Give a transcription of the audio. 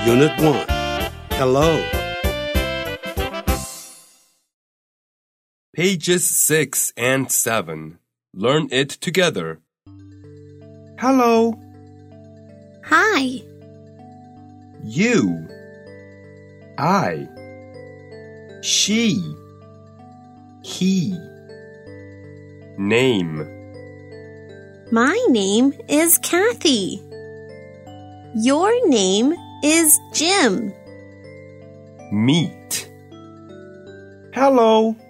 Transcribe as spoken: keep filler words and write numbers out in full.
Unit one. Hello. Pages six and seven. Learn it together. Hello. Hi. You. I. She. He. Name. My name is Kathy. Your name is Jim. Meet. Hello.